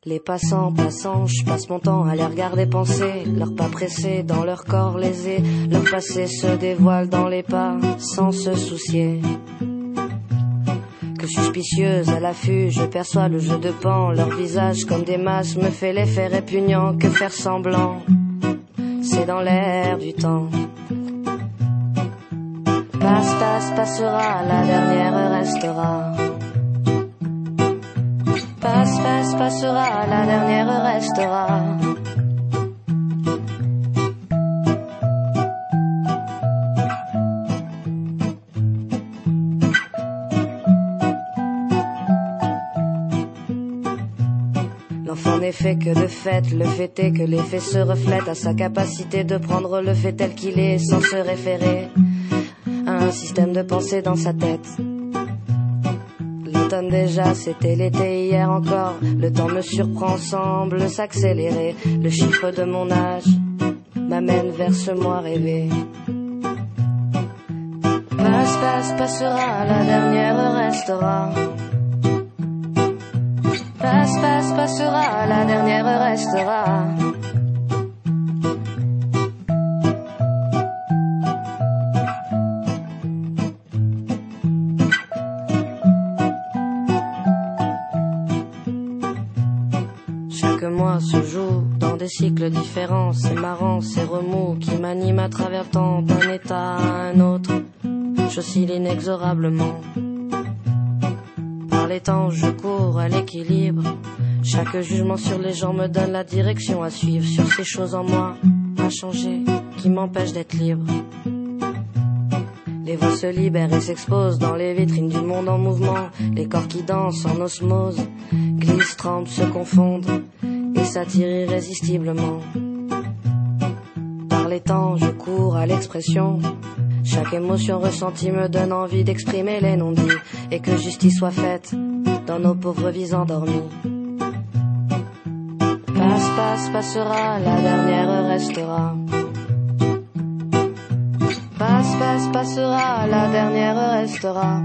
Les passants, je passe mon temps à les regarder penser, leurs pas pressés dans leur corps lésés, leur passé se dévoile dans les pas sans se soucier. Que suspicieuse à l'affût, je perçois le jeu de pan, leur visage comme des masques me fait l'effet répugnant que faire semblant. C'est dans l'air du temps. Passera, la dernière restera. Passera, la dernière restera. L'enfant n'est fait que de fait, le fait est que l'effet se reflète à sa capacité de prendre le fait tel qu'il est sans se référer à un système de pensée dans sa tête. L'automne déjà, c'était l'été hier encore. Le temps me surprend, semble s'accélérer. Le chiffre de mon âge m'amène vers ce moi rêvé. Passera, la dernière restera. Passera, la dernière restera. Chaque mois se joue dans des cycles différents. C'est marrant, ces remous qui m'animent à travers le temps, d'un état à un autre. J'oscille inexorablement. Par les temps, je cours à l'équilibre. Chaque jugement sur les gens me donne la direction à suivre. Sur ces choses en moi à changer qui m'empêchent d'être libre. Les voix se libèrent et s'exposent dans les vitrines du monde en mouvement. Les corps qui dansent en osmose glissent, tremblent, se confondent et s'attirent irrésistiblement. Par les temps, je cours à l'expression. Chaque émotion ressentie me donne envie d'exprimer les non-dits et que justice soit faite dans nos pauvres vies endormies. Passera, la dernière restera. Passera, la dernière restera.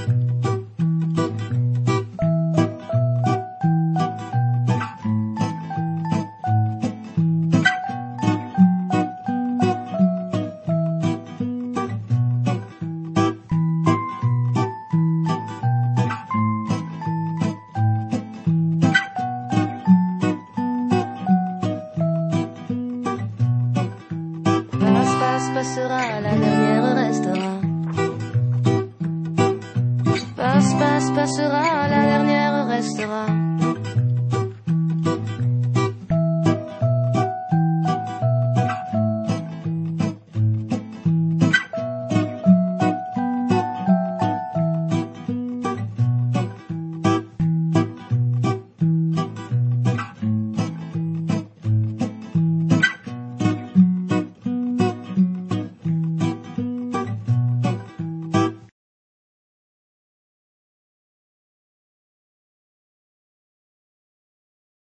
Passera, la dernière restera. Passera, la dernière restera.